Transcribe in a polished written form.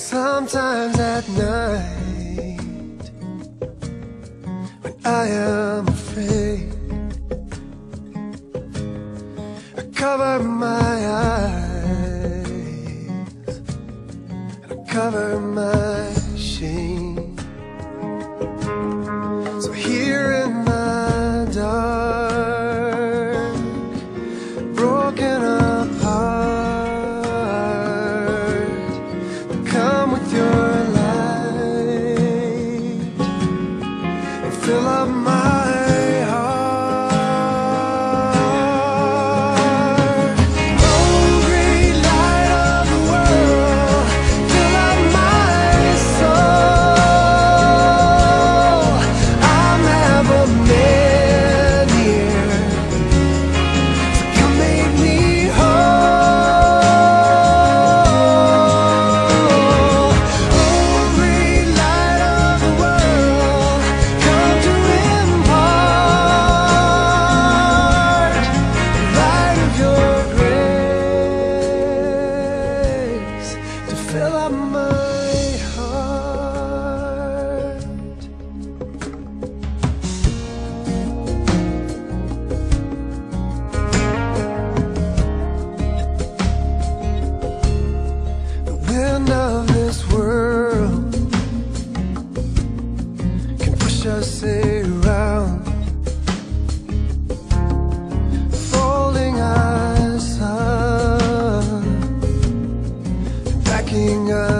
Sometimes at night, when I am afraid, I cover my eyes and I cover my shame. So here in the dark, broken apart, come with your light and fill up my heart. Oh, great light of the world, fill up my soul. I'll never mend here, so come make me whole. Oh, great light of the world, come to impart the light of your grace to fill up my heart. The wind of this world can push us around, folding us up, backing us